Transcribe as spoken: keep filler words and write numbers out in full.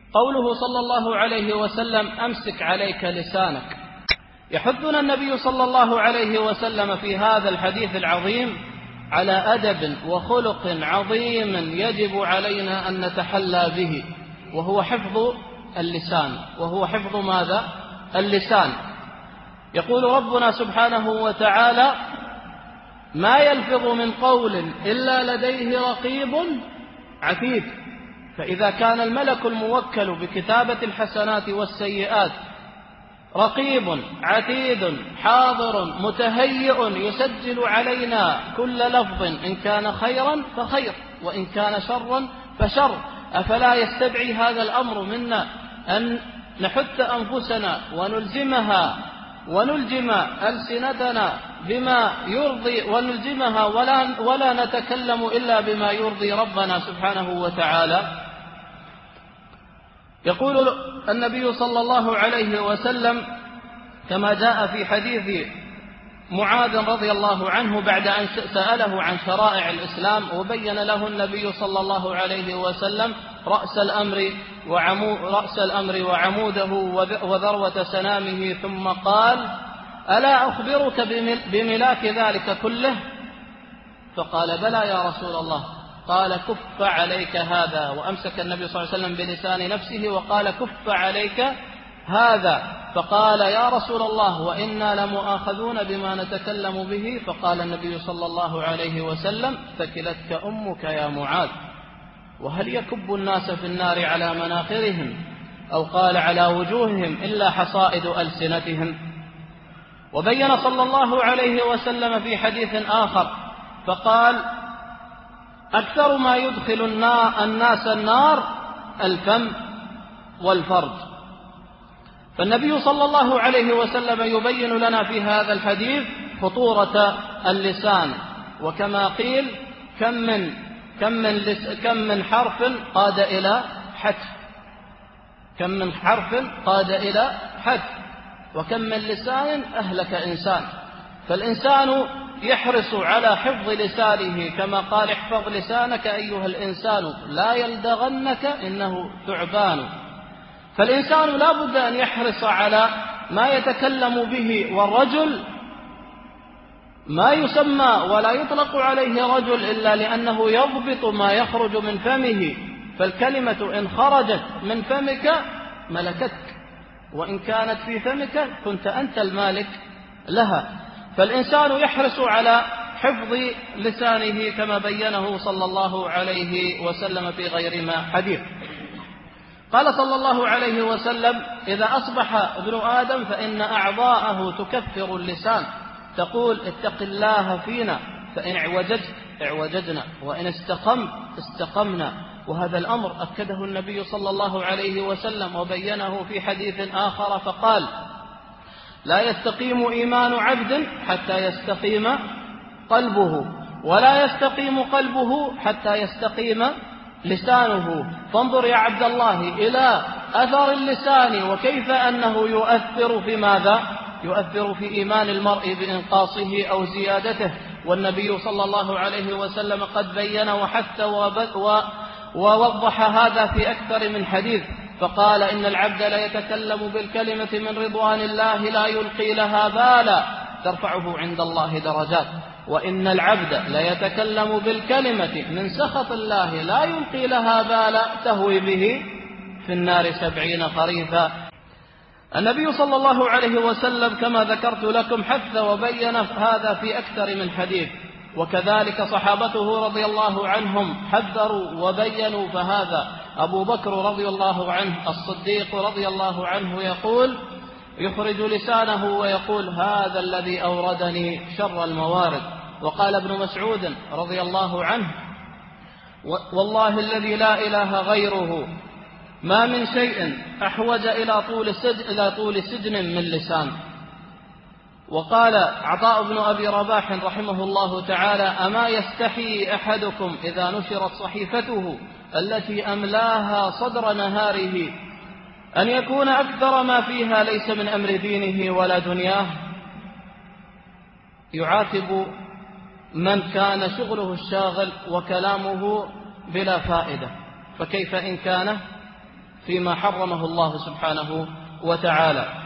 قوله صلى الله عليه وسلم: أمسك عليك لسانك. يحثنا النبي صلى الله عليه وسلم في هذا الحديث العظيم على أدب وخلق عظيم يجب علينا أن نتحلى به، وهو حفظ اللسان. وهو حفظ ماذا؟ اللسان. يقول ربنا سبحانه وتعالى: ما يلفظ من قول إلا لديه رقيب عتيد. فإذا كان الملك الموكل بكتابة الحسنات والسيئات رقيب عتيد حاضر متهيئ يسجل علينا كل لفظ، إن كان خيرا فخير وإن كان شرا فشر، أفلا يستدعي هذا الأمر منا أن نحث أنفسنا ونلزمها ونلجم ألسنتنا بما يرضي ونلزمها ولا, ولا نتكلم إلا بما يرضي ربنا سبحانه وتعالى؟ يقول النبي صلى الله عليه وسلم كما جاء في حديث معاذ رضي الله عنه بعد أن سأله عن شرائع الإسلام وبين له النبي صلى الله عليه وسلم رأس الأمر وعمو رأس الأمر وعموده وذروة سنامه، ثم قال: ألا أخبرك بملاك ذلك كله؟ فقال: بلى يا رسول الله. قال: كف عليك هذا. وأمسك النبي صلى الله عليه وسلم بلسان نفسه وقال: كف عليك هذا. فقال: يا رسول الله، وإنا لمؤاخذون بما نتكلم به. فقال النبي صلى الله عليه وسلم: ثكلتك أمك يا معاذ. وهل يكب الناس في النار على مناخرهم أو قال على وجوههم إلا حصائد ألسنتهم؟ وبين صلى الله عليه وسلم في حديث آخر فقال: أكثر ما يدخل الناس النار الفم والفرج. فالنبي صلى الله عليه وسلم يبين لنا في هذا الحديث خطورة اللسان. وكما قيل: كم من كم من كم من حرف قاد إلى حتف، كم من حرف قاد إلى حتف، وكم من لسان أهلك إنسان. فالإنسان يحرص على حفظ لسانه، كما قال: احفظ لسانك أيها الإنسان لا يلدغنك إنه ثعبان. فالإنسان لا بد أن يحرص على ما يتكلم به، والرجل ما يسمى ولا يطلق عليه رجل إلا لأنه يضبط ما يخرج من فمه، فالكلمة إن خرجت من فمك ملكتك، وإن كانت في فمك كنت أنت المالك لها. فالإنسان يحرص على حفظ لسانه كما بينه صلى الله عليه وسلم في غير ما حديث. قال صلى الله عليه وسلم: إذا أصبح ابن آدم فإن أعضاءه تكفر اللسان، تقول: اتق الله فينا، فإن اعوججت اعوججنا، وإن استقمت استقمنا. وهذا الأمر أكده النبي صلى الله عليه وسلم وبينه في حديث آخر فقال: لا يستقيم إيمان عبد حتى يستقيم قلبه، ولا يستقيم قلبه حتى يستقيم لسانه. فانظر يا عبد الله إلى أثر اللسان وكيف أنه يؤثر في ماذا؟ يؤثر في إيمان المرء بإنقاصه أو زيادته. والنبي صلى الله عليه وسلم قد بين وحث ووضح هذا في أكثر من حديث، فقال: إن العبد لا يتكلم بالكلمة من رضوان الله لا يلقي لها بالا ترفعه عند الله درجات، وإن العبد لا يتكلم بالكلمة من سخط الله لا يلقي لها بالا تهوي به في النار سبعين خريفا. النبي صلى الله عليه وسلم كما ذكرت لكم حث وبين هذا في أكثر من حديث، وكذلك صحابته رضي الله عنهم حذروا وبينوا. فهذا أبو بكر رضي الله عنه الصديق رضي الله عنه يقول يخرج لسانه ويقول: هذا الذي أوردني شر الموارد. وقال ابن مسعود رضي الله عنه: والله الذي لا إله غيره ما من شيء أحوج إلى طول سجن, إلى طول سجن من لسان. وقال عطاء بن أبي رباح رحمه الله تعالى: أما يستحي أحدكم إذا نشرت صحيفته التي أملاها صدر نهاره أن يكون أكثر ما فيها ليس من أمر دينه ولا دنياه؟ يعاتب من كان شغله الشاغل وكلامه بلا فائدة، فكيف إن كان فيما حرمه الله سبحانه وتعالى.